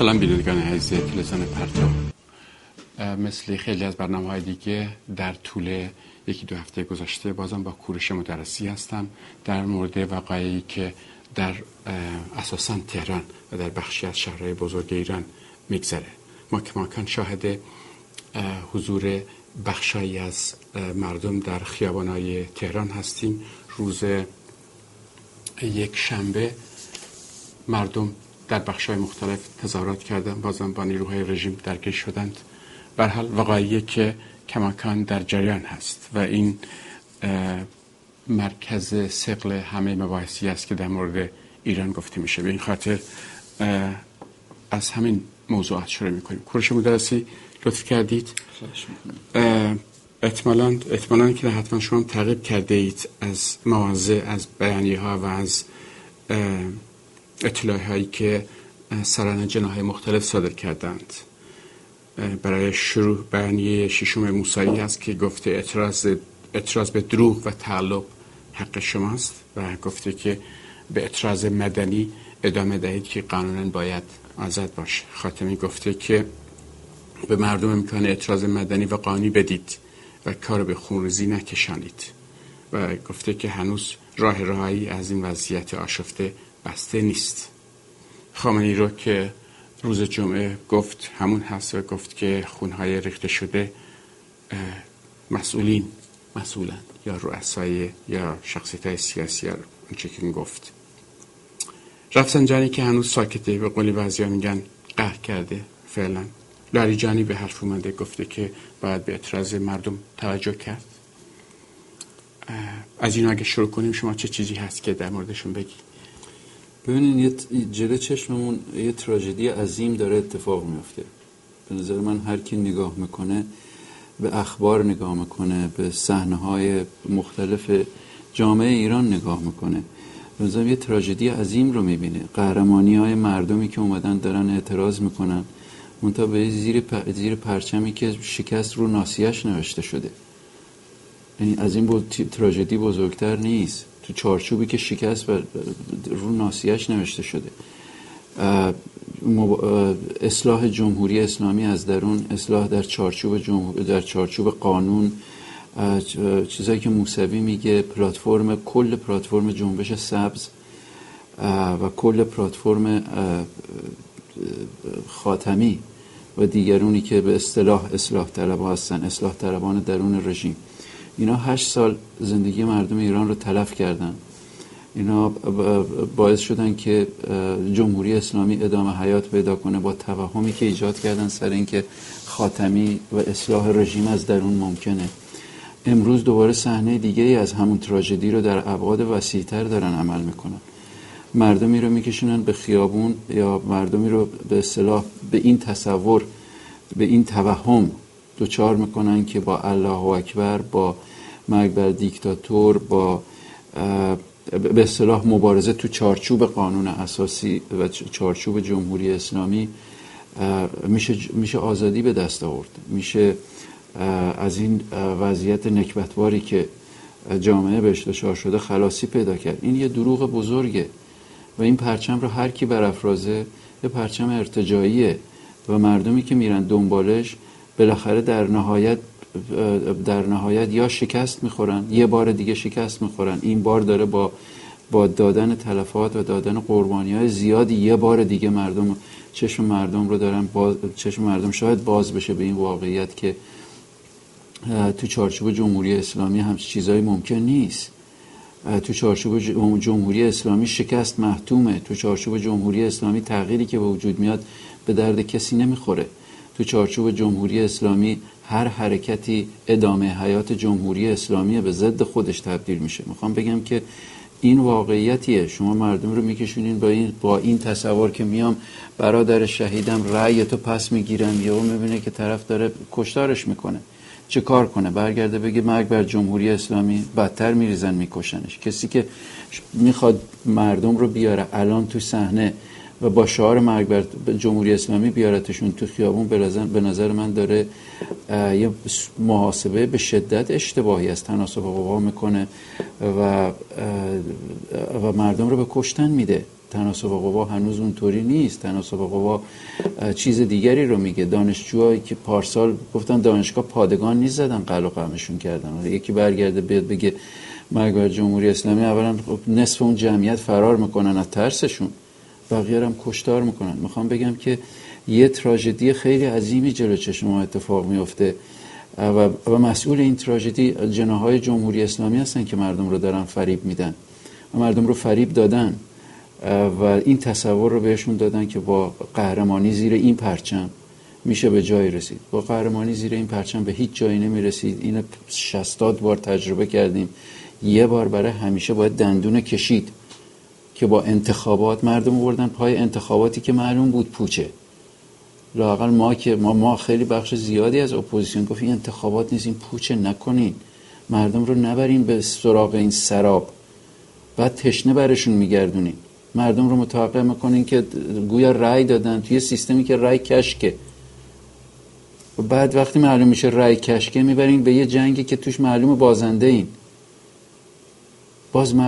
سلام بینندگان عزیز تلویزیون پرتو. مثل خیلی از برنامه‌های دیگه در طول یکی دو هفته گذشته بازم با کوروش مدرسی هستم در مورد وقایعی که در اساساً تهران و در بخشی از شهرهای بزرگ ایران میگذره. ما کماکان شاهد حضور بخشایی از مردم در خیابان‌های تهران هستیم. روز یک شنبه مردم در بخش‌های مختلف تظاهرات کردند، بازم با نیروهای رژیم درگیر شدند. به هر حال وقایعی که کماکان در جریان هست و این مرکز ثقل همه مباحثی است که در مورد ایران گفته میشه. به این خاطر از همین موضوعات شروع میکنیم. کوروش مدرسی لطف کردید. احتمالاً که حتما شما تعقیب کرده اید از مواضع، از بیانیه ها و از اطلاعی هایی که سران جناح مختلف صادر کردند. برای شروع بیانیه ششم موسوی است که گفته اعتراض به دروغ و تعلق حق شماست و گفته که به اعتراض مدنی ادامه دهید که قانونا باید آزاد باشه. خاتمی گفته که به مردم امکان اعتراض مدنی و قانونی بدید و کار به خونریزی نکشانید و گفته که هنوز راه رهایی از این وضعیت آشفته بسته نیست. خامنه‌ای رو که روز جمعه گفت همون هست و گفت که خونهای ریخته شده مسئولان یا رؤسای یا شخصیت‌های سیاسی اونچه که گفت. رفسنجانی که هنوز ساکته، به قولی بعضیا میگن قهر کرده فعلا. لاریجانی به حرف اومده، گفته که باید به اعتراض مردم توجه کرد. از این اگه شروع کنیم شما چه چیزی هست که در موردشون بگی؟ ببینید جلوی چشممون یه تراژدی عظیم داره اتفاق میفته. به نظر من هر کی نگاه میکنه، به اخبار نگاه میکنه، به صحنه‌های مختلف جامعه ایران نگاه میکنه، به نظر یه تراژدی عظیم رو میبینه. قهرمانی‌های مردمی که اومدن دارن اعتراض میکنن، منتها به زیر پرچمی که شکست رو ناصیه‌اش نوشته شده. یعنی از این تراژدی بزرگتر نیست. تو چارچوبی که شکست و رو ناصیه‌اش نوشته شده. اصلاح جمهوری اسلامی از درون، اصلاح در چارچوب قانون، چیزایی که موسوی میگه، کل پلتفرم جنبش سبز و کل پلتفرم خاتمی و دیگرونی که به اصلاح طلب هستن، اصلاح طلبان درون رژیم، اینا 8 سال زندگی مردم ایران رو تلف کردن. اینا باعث شدن که جمهوری اسلامی ادامه حیات پیدا کنه با توهمی که ایجاد کردن سر اینکه خاتمی و اصلاح رژیم از درون ممکنه. امروز دوباره صحنه دیگه‌ای از همون تراژدی رو در ابعاد وسیع‌تر دارن عمل میکنن. مردمی رو میکشونن به خیابون یا مردمی رو به اصطلاح به این تصور، به این توهم دوچار میکنن که با الله اکبر، با مرگ بر دیکتاتور، با به اصطلاح مبارزه تو چارچوب قانون اساسی و چارچوب جمهوری اسلامی میشه آزادی به دست آورد. میشه از این وضعیت نکبتباری که جامعه بهش دچار شده خلاصی پیدا کرد. این یه دروغ بزرگه و این پرچم رو هر کی برافرازه یه پرچم ارتجاعیه و مردمی که میرن دنبالش بالاخره در نهایت یا شکست میخورن، یه بار دیگه شکست میخورن. این بار داره با دادن تلفات و دادن قربانی‌های زیادی یه بار دیگه چشم مردم شاید باز بشه به این واقعیت که تو چارچوب جمهوری اسلامی همچین چیزایی ممکن نیست. تو چارچوب جمهوری اسلامی شکست محتومه. تو چارچوب جمهوری اسلامی تغییری که به وجود میاد به درد کسی نمیخوره. تو چارچوب جمهوری اسلامی هر حرکتی ادامه حیات جمهوری اسلامی به ضد خودش تبدیل میشه. میخوام بگم که این واقعیتیه. شما مردم رو میکشونین با این تصور که میام برادر شهیدم رأی تو پس میگیرم، یهو میبینه که طرف داره کشتارش میکنه. چه کار کنه؟ برگرده بگه مرگ بر جمهوری اسلامی، بدتر میریزن میکشنش. کسی که میخواد مردم رو بیاره الان تو صحنه و با شعار مرگ بر جمهوری اسلامی بیارتشون تو خیابون، به نظر من داره یه محاسبه به شدت اشتباهی از تناسب قوا میکنه و مردم رو به کشتن میده. تناسب قوا هنوز اونطوری نیست. تناسب قوا چیز دیگری رو میگه. دانشجوهایی که پارسال گفتن دانشگاه پادگان نیست زدن قلع و قمشون کردن، یکی برگرده بیاد بگه مرگ بر جمهوری اسلامی، اولا نصف اون جمعیت فرار میکنن از ترسشون، بقیه هم کشتار میکنن. میخوام بگم که یه تراژدی خیلی عظیمی جلو چشم ما اتفاق میفته و مسئول این تراژدی جناح‌های جمهوری اسلامی هستن که مردم رو دارن فریب میدن و مردم رو فریب دادن و این تصور رو بهشون دادن که با قهرمانی زیر این پرچم میشه به جایی رسید. با قهرمانی زیر این پرچم به هیچ جایی نمیرسید. اینو 60 بار تجربه کردیم. یه بار برای همیشه باید دندون کشید که با انتخابات مردم آوردن پای انتخاباتی که معلوم بود پوچه. لااقل ما خیلی بخش زیادی از اپوزیسیون گفت این انتخابات نیست، این پوچه، نکنین، مردم رو نبرین به سراغ این سراب، بعد تشنه برشون میگردونین، مردم رو متوقع میکنین که گویا رأی دادن توی سیستمی که رأی کشکه. بعد وقتی معلوم میشه رأی کشکه میبرین به یه جنگی که توش معلوم بازنده این. باز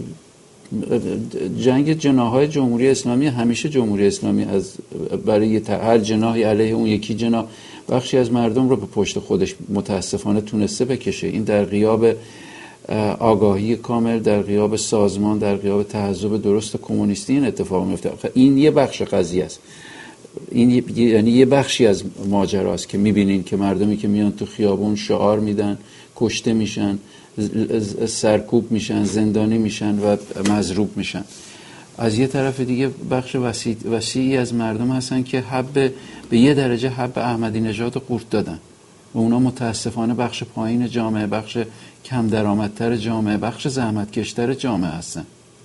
جنگ جناح‌های جمهوری اسلامی، همیشه جمهوری اسلامی از برای هر جناحی علیه اون یکی جناح بخشی از مردم رو به پشت خودش متاسفانه تونسته بکشه. این در غیاب آگاهی کامل، در غیاب سازمان، در غیاب تحزب درست کمونیستی این اتفاق میفته. این یه بخش قضیه است. این یعنی یه بخشی از ماجراست که میبینین که مردمی که میان تو خیابون شعار میدن، کشته میشن، سرکوب میشن، زندانی میشن و مضروب میشن. از یه طرف دیگه بخش وسیعی از مردم هستن که به یه درجه حب احمدی نژاد رو قورت دادن و اونا متاسفانه بخش پایین جامعه، بخش کم درآمدتر جامعه، بخش زحمتکشتر جامعه هستن.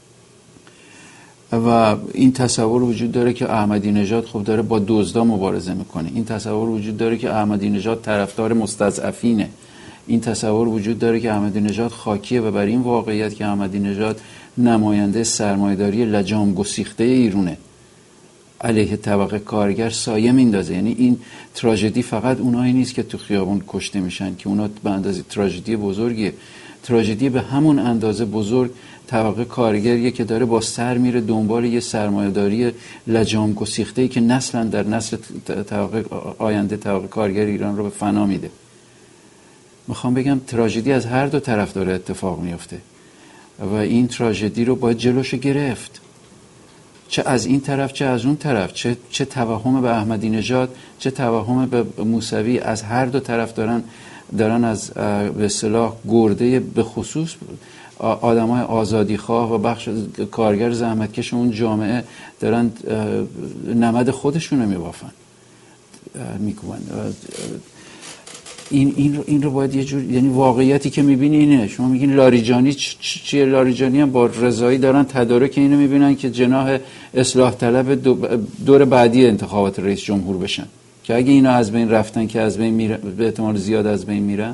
و این تصور وجود داره که احمدی نژاد خب داره با دزدا مبارزه میکنه. این تصور وجود داره که احمدی نژاد طرفدار مستضعفینه. این تصور وجود داره که احمدی نژاد خاکیه و بر این واقعیت که احمدی نژاد نماینده سرمایه‌داری لجام گسیخته ایرونه، علیه طبقه کارگر سایه میندازه. یعنی این تراژدی فقط اونایی نیست که تو خیابون کشته میشن که اونا به اندازه تراژدی بزرگیه. تراژدی به همون اندازه بزرگ طبقه کارگریه که داره با سر میره دنبال یه سرمایه‌داری لجام گسیخته‌ای که نسلا در نسل آینده طبقه کارگر ایران رو به فنا میده. میخوام بگم تراژدی از هر دو طرف داره اتفاق میفته و این تراژدی رو باید جلوشو گرفت، چه از این طرف چه از اون طرف، چه توهم به احمدی نژاد چه توهم به موسوی، از هر دو طرف دارن از به اصطلاح گرده به خصوص آدمای آزادیخواه و بخش کارگر زحمتکش اون جامعه دارن نمد خودشون رو میبافن میکنن. این رو باید یه جور، یعنی واقعیتی که میبینی اینه. شما میگین لاریجانی چیه؟ لاریجانی هم با رضایی دارن تدارک اینو میبینن که جناح اصلاح طلب دور بعدی انتخابات رئیس جمهور بشن، که اگه اینا از بین رفتن که از بین میرن، به احتمال زیاد از بین میرن،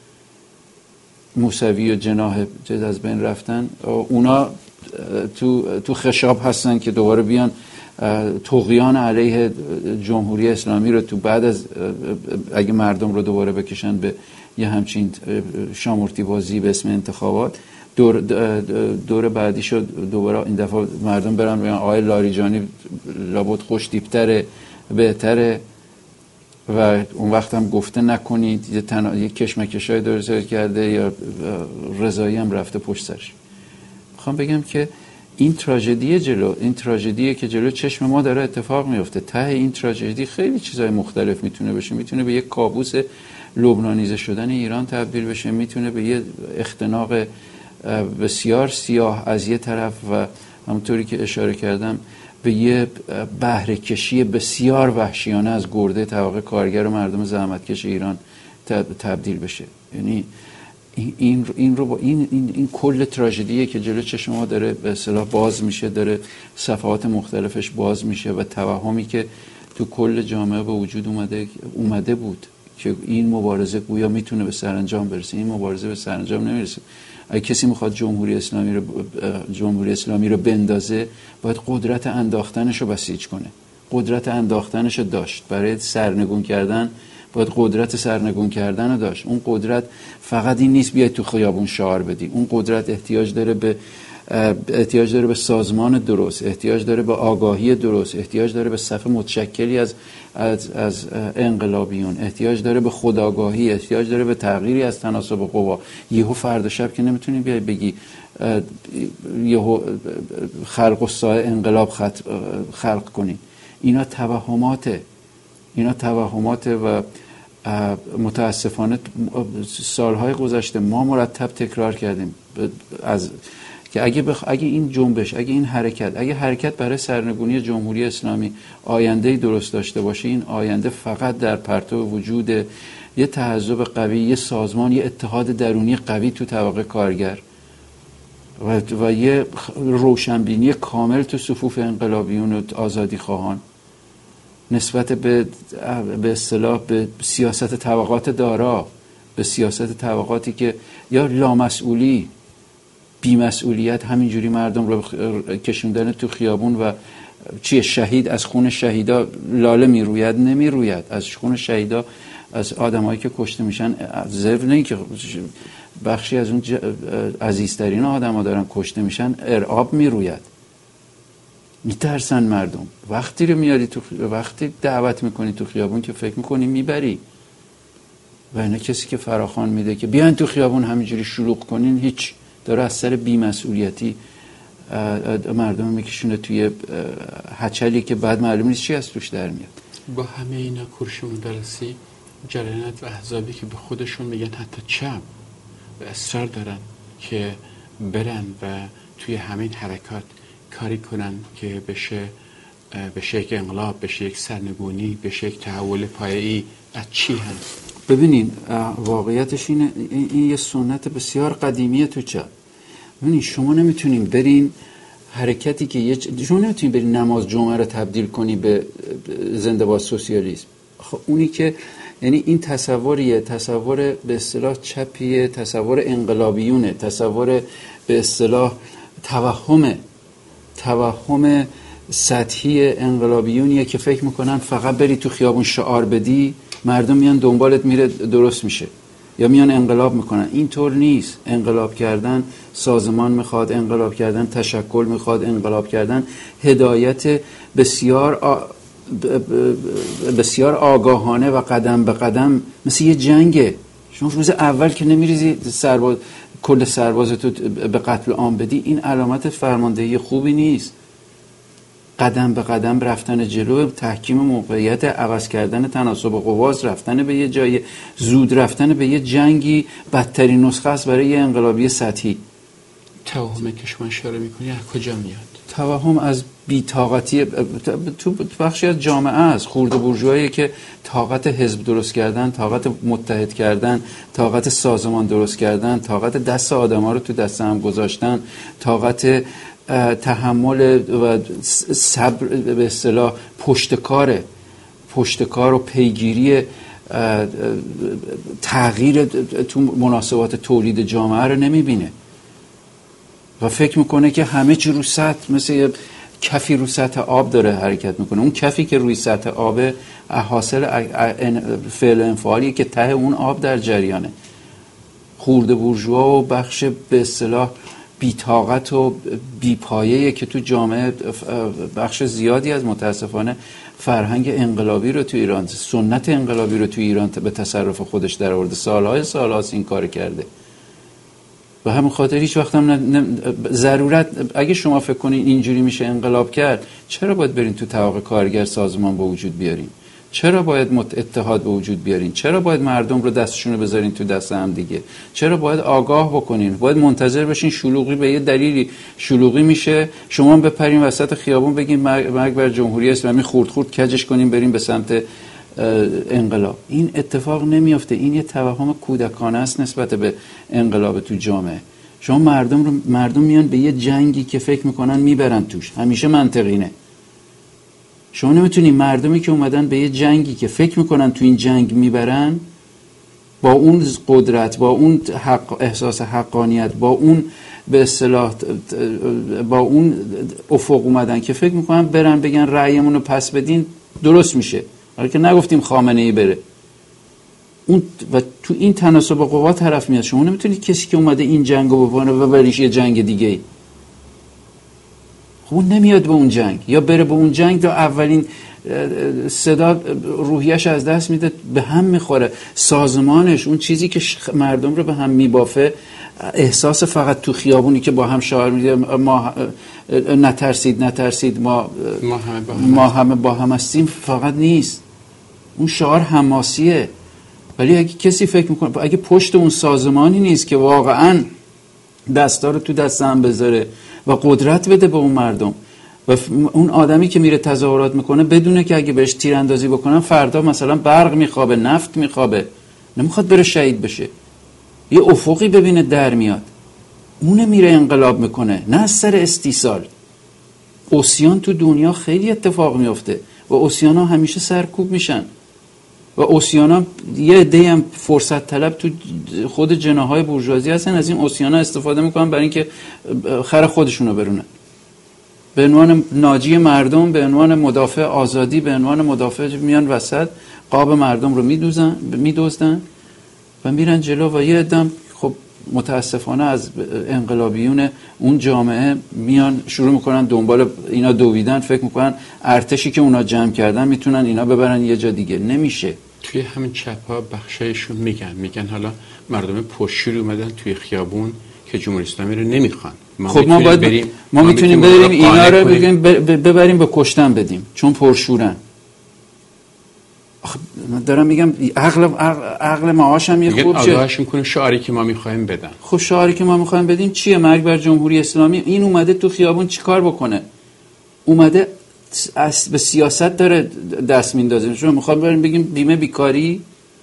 موسوی و جناح از بین رفتن، اونا تو خشاب هستن که دوباره بیان طغیان علیه جمهوری اسلامی رو تو بعد از اگه مردم رو دوباره بکشن به یه همچین شامورتی بازی به اسم انتخابات، دور بعدی شد دوباره این دفعه مردم برن بگن آقای لاریجانی لابد خوش تیپتره، بهتره و اون وقت هم گفته نکنید، یه کشمکشای درست کرده یا رضایی هم رفته پشت سرش. میخوام بگم که این تراژدیه که جلو چشم ما داره اتفاق میفته. ته این تراژدی خیلی چیزای مختلف میتونه بشه. میتونه به یک کابوس لبنانیزه شدن ایران تبدیل بشه، میتونه به یه اختناق بسیار سیاه از یه طرف و همونطوری که اشاره کردم به یه بهره کشی بسیار وحشیانه از گرده طبقه کارگر و مردم زحمتکش ایران تبدیل بشه. یعنی این کل تراژدیه که جلو چشم ما داره به اصطلاح باز میشه، داره صفحات مختلفش باز میشه و توهمی که تو کل جامعه به وجود اومده بود که این مبارزه گویا میتونه به سرانجام برسه. این مبارزه به سرانجام نمیرسه. اگه کسی میخواد جمهوری اسلامی رو بندازه، باید قدرت انداختنش رو بسیج کنه. قدرت انداختنش رو داشت. برای سرنگون کردن باید قدرت سرنگون کردن رو داشت. اون قدرت فقط این نیست بیاید تو خیابون شعار بدی. اون قدرت احتیاج داره به احتیاج داره به سازمان درست، احتیاج داره به آگاهی درست، احتیاج داره به صف متشکلی از انقلابیون، احتیاج داره به خودآگاهی، احتیاج داره به تغییری از تناسب قوا. یهو فردا شب که نمیتونی بیای بگی یهو خلق و سایه انقلاب خلق کنی. اینا توهماته و متاسفانه سالهای گذشته ما مرتب تکرار کردیم که اگه این جنبش، اگه این حرکت برای سرنگونی جمهوری اسلامی آینده‌ای درست داشته باشه، این آینده فقط در پرتو وجود یه تحزب قوی، یه سازمان، یه اتحاد درونی قوی تو طبقه کارگر و یه روشنبینی کامل تو صفوف انقلابیون و آزادی خواهان نسبت به اصطلاح به سیاست طبقات دارا، به سیاست طبقاتی که یا لامسئولی، بی‌مسئولیت، همینجوری مردم رو کشوندن تو خیابون و شهید از خون شهیدا لاله میروید؟ نمیروید. از خون شهیدا، از آدمایی که کشته میشن، ضرب نه که بخشی از اون عزیزترین آدما دارن کشته میشن، ارعاب میروید. میترسن مردم. وقتی رو میاری وقتی دعوت میکنی تو خیابون که فکر میکنی میبری، و اینا کسی که فراخوان میده که بیاین تو خیابون همینجوری شلوغ کنین، هیچ، داره از سر بی‌مسئولیتی مردم میکشونه توی هچلی که بعد معلوم نیست چی از توش در میاد. با همه اینا کوروش مدرسی، جریانات و احزابی که به خودشون میگن حتی چپ و اصرار دارن که برن و توی همین حرکات کاری کنن که بشه یک انقلاب، بشه یک سرنگونی، بشه یک تحول پایه‌ای، از چی هست؟ ببینین واقعیتش اینه، این یه سنت بسیار قدیمیه تو چپ. ببینین شما نمیتونین برین حرکتی که شما نمیتونین برین نماز جمعه رو تبدیل کنی به زنده باد سوسیالیسم. خب اونی که یعنی این تصور به اصطلاح چپیه، تصور انقلابیونه، تصور به اصطلاح توهم سطحی انقلابیونیه که فکر میکنن فقط بری تو خیابون شعار بدی مردم میان دنبالت، میره درست میشه، یا میان انقلاب میکنن. اینطور نیست. انقلاب کردن سازمان میخواد، انقلاب کردن تشکل میخواد، انقلاب کردن هدایت بسیار آگاهانه و قدم به قدم، مثل یه جنگه. شما روز اول که نمیریزی کل سربازتو به قتل عام بدی، این علامت فرماندهی خوبی نیست. قدم به قدم رفتن جلو، تحکیم موقعیت، عوض کردن تناسب قواست، رفتن به یه جای، زود رفتن به یه جنگی بدترین نسخه است برای یه انقلابی سطحی. توهمه که شما اشاره میکنی از کجا میاد؟ توهم از بی‌طاقتی تو بخشی از جامعه است. خورده بورژوایی که طاقت حزب درست کردن، طاقت متحد کردن، طاقت سازمان درست کردن، طاقت دست آدم‌ها رو تو دست هم گذاشتن، طاقت تحمل و صبر، به اصطلاح پشتکار و پیگیری تغییر تو مناسبات تولید جامعه رو نمیبینه و فکر میکنه که همه چی رو سطح، مثل یه کفی رو سطح آب داره حرکت میکنه. اون کفی که روی سطح آب حاصل فعل انفعالیه که ته اون آب در جریانه. خورده بورژوا و بخش به اصطلاح بی‌طاقت و بی‌پایه‌ای که تو جامعه بخش زیادی از متاسفانه فرهنگ انقلابی رو تو ایران، سنت انقلابی رو تو ایران به تصرف خودش در آورده. سال‌هاست این کار کرده. و همین خاطر هیچ وقت هم ضرورت، اگه شما فکر کنین اینجوری میشه انقلاب کرد، چرا باید برین تو طبقه کارگر سازمان به وجود بیارین؟ چرا باید اتحاد به وجود بیارین؟ چرا باید مردم رو دستشون رو بذارین تو دست هم دیگه؟ چرا باید آگاه بکنین؟ باید منتظر بشین شلوغی به یه دلیلی شلوغی میشه، شما بپرین وسط خیابون بگین مرگ بر جمهوری اسلامی، خورد کجش کنین برین به سمت انقلاب. این اتفاق نمیافته. این یه توهم کودکانه است نسبت به انقلاب تو جامعه. شما مردم میان به یه جنگی که فکر میکنن میبرن توش، همیشه منطقینه. شما نمیتونی مردمی که اومدن به یه جنگی که فکر میکنن تو این جنگ میبرن، با اون قدرت، با اون احساس حقانیت، با اون به اصطلاح با اون افق اومدن که فکر میکنن برن بگن رأیمون رو پس بدین درست میشه، حالا که نگفتیم خامنه‌ای بره. اون و تو این تناسب قوا طرف میاد. شما نمیتونید کسی که اومده این جنگو بکنه و بریش یه جنگ دیگه ای. خب اون نمیاد به اون جنگ، یا بره به اون جنگ رو اولین صدا روحیش از دست میده، به هم میخوره. سازمانش، اون چیزی که مردم رو به هم میبافه، احساس فقط تو خیابونی که با هم شعار میده ما نترسید ما همه با هم هستیم فقط نیست، اون شعار حماسیه. ولی اگه کسی فکر میکنه اگه پشت اون سازمانی نیست که واقعا دستا رو تو دست هم بذاره و قدرت بده به اون مردم، و اون آدمی که میره تظاهرات میکنه بدونه که اگه بهش تیراندازی بکنن فردا مثلا برق میخوابه، نفت میخوابه، نمیخواد بره شهید بشه، یه افقی ببینه در میاد، اون میره انقلاب میکنه، نه از سر استیصال. عصیان تو دنیا خیلی اتفاق میفته و عصیان ها همیشه سرکوب میشن و عصیان ها یه عده هم فرصت طلب تو خود جناحای بورژوازی هستن، از این عصیان ها استفاده میکنن برای اینکه خر خودشونو برونن، به عنوان ناجی مردم، به عنوان مدافع آزادی، به عنوان مدافع میان وسط قاب مردم رو میدوزدن و میرن جلو. و یه عده خب متاسفانه از انقلابیون اون جامعه میان شروع میکنن دنبال اینا دویدن، فکر میکنن ارتشی که اونا جمع کردن میتونن اینا ببرن یه جا دیگه. نمیشه. توی همین چپ‌ها بخشایشون میگن حالا مردم پشتشوری اومدن توی خیابون که جمهوری اسلامی رو نمیخوان. خب ما میتونیم بریم اینا رو ببریم به کشتن بدیم چون پرشورن. دارم میگم عقل معاش هم یه خوب شه. آگاهش میکنه شعاری که ما میخوایم بدن. خب شعاری که ما میخوایم بدیم چیه؟ مرگ بر جمهوری اسلامی. این اومده تو خیابون چیکار بکنه؟ اومده به سیاست داره دست میندازه. شما میخوام بریم بگیم بیمه بیکاری؟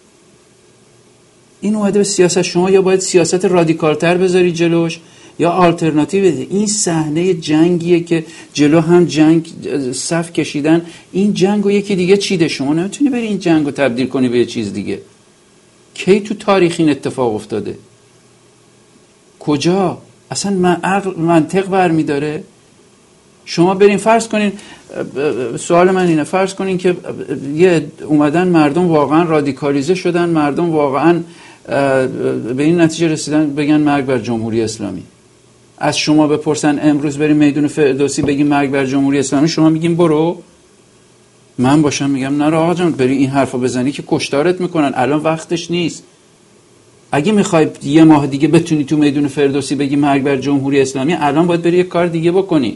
این اومده به سیاست. شما یا باید سیاست رادیکالتر بذاری جلوش یا آلترناتیو بده. این صحنه جنگیه که جلو هم جنگ صف کشیدن، این جنگو یکی دیگه چیده. شما نمیتونی بری این جنگو تبدیل کنی به یه چیز دیگه. کی تو تاریخ این اتفاق افتاده؟ کجا؟ اصلا منطق برمیداره؟ شما برین فرض کنین، سوال من اینه، فرض کنین که یه اومدن مردم واقعا رادیکالیزه شدن، مردم واقعا به این نتیجه رسیدن بگن مرگ بر جمهوری اسلامی. از شما بپرسن امروز بریم میدون فردوسی بگیم مرگ بر جمهوری اسلامی، شما میگیم برو؟ من باشم میگم نه آقا جان، بری این حرفا بزنی که کشتارت میکنن، الان وقتش نیست. اگه میخوای یه ماه دیگه بتونی تو میدون فردوسی بگی مرگ بر جمهوری اسلامی، الان باید بری یه کار دیگه بکنی.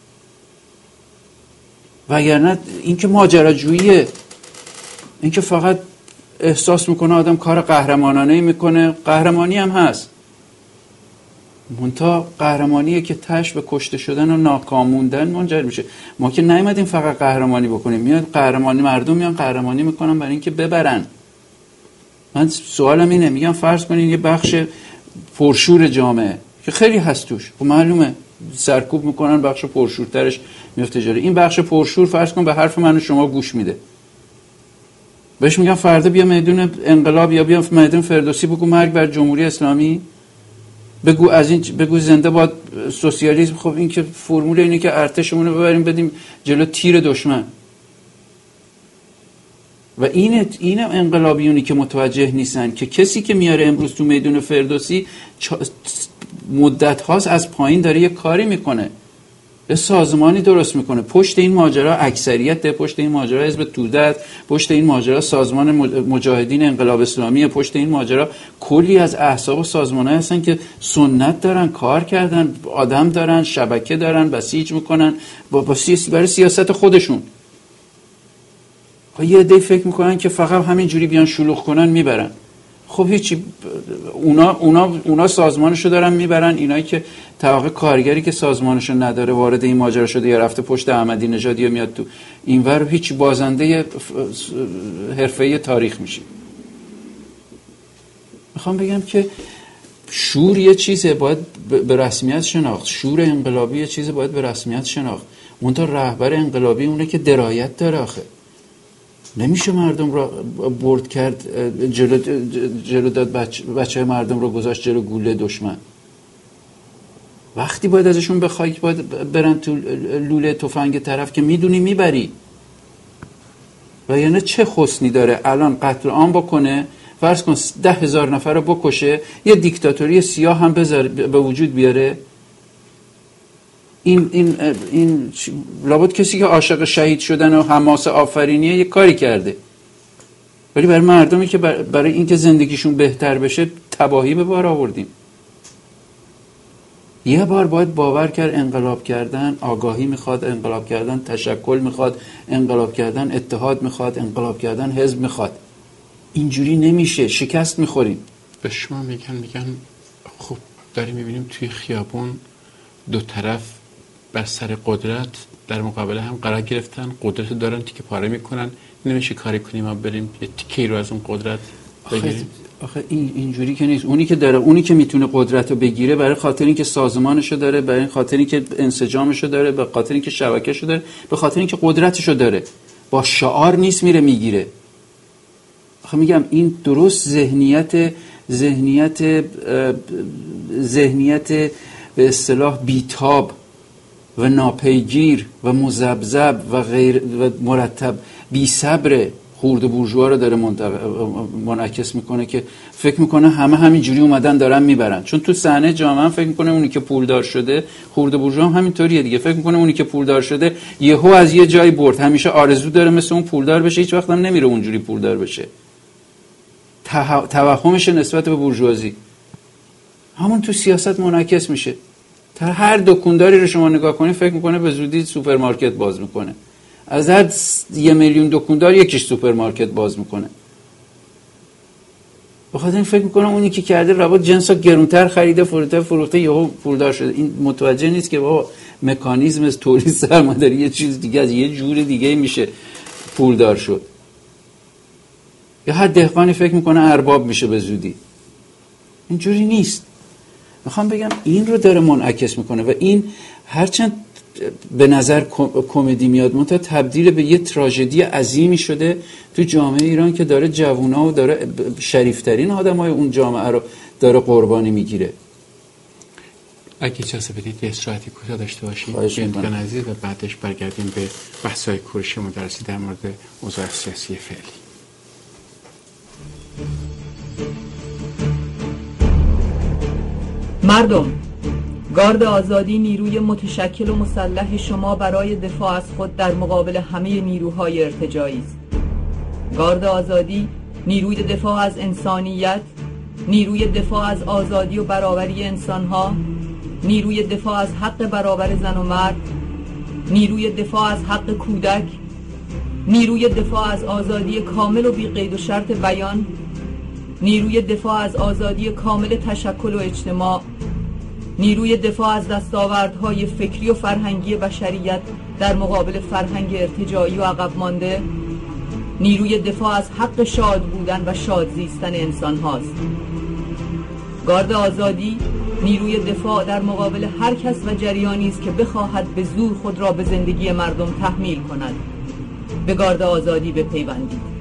وگرنه این که ماجراجوییه، این که فقط احساس میکنه آدم کار قهرمانانه میکنه. قهرمانی هم هست، منتها قهرمانیه که تش به کشته شدن و ناکاموندن منجر میشه. ما که نیومدیم فقط قهرمانی بکنیم، میاد قهرمانی، مردم میان قهرمانی میکنن برای اینکه ببرن. من سوالم اینه، میگم فرض کنین یه بخش پرشور جامعه که خیلی هست توش، خب معلومه سرکوب میکنن، بخش پرشورترش میفته جلو. این بخش پرشور فرض کن به حرف من و شما گوش میده، بهش میگم فردا بیا میدون انقلاب یا بیا میدون فردوسی بگو مرگ بر جمهوری اسلامی، بگو از این، بگو زنده باد سوسیالیسم. خب این که فرمول اینه که ارتشمون رو ببریم بدیم جلو تیر دشمن. و این انقلابیونی که متوجه نیستن که کسی که میاره امروز تو میدون فردوسی مدت هاست از پایین داره یه کاری میکنه، یه سازمانی درست میکنه. پشت این ماجرا اکثریت، پشت این ماجرا حزب توده، پشت این ماجرا سازمان مجاهدین انقلاب اسلامی، پشت این ماجرا کلی از احزاب و سازمان‌ها هستن که سنت دارن، کار کردن، آدم دارن، شبکه دارن، بسیج میکنن برای سیاست خودشون. یه عده فکر میکنن که فقط همین جوری بیان شلوغ کنن میبرن. خب هیچی، اونا سازمانشو دارن میبرن. اینایی که طبقه کارگری که سازمانشو نداره وارد این ماجرا شده یا رفته پشت احمدی نژادی یا میاد تو اینور، هیچ بازنده حرفه‌ای تاریخ میشه. میخوام بگم که شور یه چیزه باید به رسمیت شناخت، شور انقلابی یه چیزه باید به رسمیت شناخت. اونتا رهبر انقلابی اونه که درایت داره. آخه نمیشه مردم رو برد کرد جلو داد، بچه مردم رو گذاشت جلو گوله دشمن. وقتی باید ازشون بخوای که باید برن تو لوله تفنگ طرف که میدونی میبری. و یعنی چه حسنی داره الان قتل عام بکنه، فرض کن 10,000 نفر رو بکشه، یه دیکتاتوری سیاه هم به وجود بیاره؟ این لابد کسی که عاشق شهید شدن و حماس آفرینیه یه کاری کرده، ولی برای مردمی که برای اینکه زندگیشون بهتر بشه تباهی به بار آوردیم. یه بار باید باور کرد انقلاب کردن آگاهی میخواد، انقلاب کردن تشکل میخواد، انقلاب کردن اتحاد میخواد، انقلاب کردن حزب میخواد. اینجوری نمیشه، شکست میخوریم. به شما میگن خب داریم میبینیم توی خیابون دو طرف بر سر قدرت در مقابل هم قرار گرفتن، قدرت دارن تیکه پاره میکنن، نمیشه کاری کنیم ما بریم یه تیکه رو از اون قدرت بگیریم. آخه اینجوری که نیست. اونی که میتونه قدرت رو بگیره برای خاطر اینکه سازمانشو داره، برای خاطر اینکه انسجامشو داره، به خاطر اینکه شبکه‌شو داره، به خاطر اینکه قدرتشو داره، با شعار نیست میره میگیره. آخه میگم این درست ذهنیت به اصطلاح بیتاب و ناپیگیر و مذبذب و غیر و مرتب بی صبر خورده بورژوا رو داره منعکس میکنه که فکر میکنه همین جوری اومدن دارن میبرن. چون تو صحنه جامعه هم فکر میکنه اونی که پولدار شده، خورده بورژوا هم همینطوریه دیگه، فکر میکنه اونی که پولدار شده یهو از یه جایی برد، همیشه آرزو داره مثل اون پولدار بشه، هیچ وقت هم نمیره اونجوری پولدار بشه. توهمش نسبت به بورژوازی همون تو سیاست منعکس میشه. هر دکانداری رو شما نگاه کنید فکر میکنه به زودی سوپرمارکت باز میکنه، از هر 1 میلیون دکاندار یکیش سوپرمارکت باز میکنه. بخاطر این فکر میکنه اونی که کرده ربات جنسا گرونتر خریده فروخته یهو پولدار شده. این متوجه نیست که بابا مکانیزم از تولید سرمایه‌داری یه چیز دیگه، از یه جور دیگه میشه پولدار شد. یا هر دهقانی فکر میکنه ارباب میشه به زودی. اینجوری نیست. میخوام بگم این رو داره منعکس میکنه و این هرچند به نظر کمدی میاد منتها تبدیل به یه تراژدی عظیمی شده تو جامعه ایران که داره جوونا و داره شریفترین آدمای اون جامعه رو داره قربانی میگیره. اگه اجازه بدید یه استراحتی کوتاه داشته باشیم دوستان عزیز و بعدش برگردیم به بحث‌های کوروش مدرسی در مورد اوضاع سیاسی فعلی. مردم، گارد آزادی نیروی متشکل و مسلح شما برای دفاع از خود در مقابل همه نیروهای ارتجاعی است. گارد آزادی نیروی دفاع از انسانیت، نیروی دفاع از آزادی و برابری انسانها، نیروی دفاع از حق برابر زن و مرد، نیروی دفاع از حق کودک، نیروی دفاع از آزادی کامل و بی قید و شرط بیان، نیروی دفاع از آزادی کامل تشکل و اجتماع، نیروی دفاع از دستاوردهای فکری و فرهنگی بشریت در مقابل فرهنگ ارتجاعی و عقب مانده، نیروی دفاع از حق شاد بودن و شاد زیستن انسان هاست. گارد آزادی نیروی دفاع در مقابل هر کس و جریانی است که بخواهد به زور خود را به زندگی مردم تحمیل کند. به گارد آزادی بپیوندید.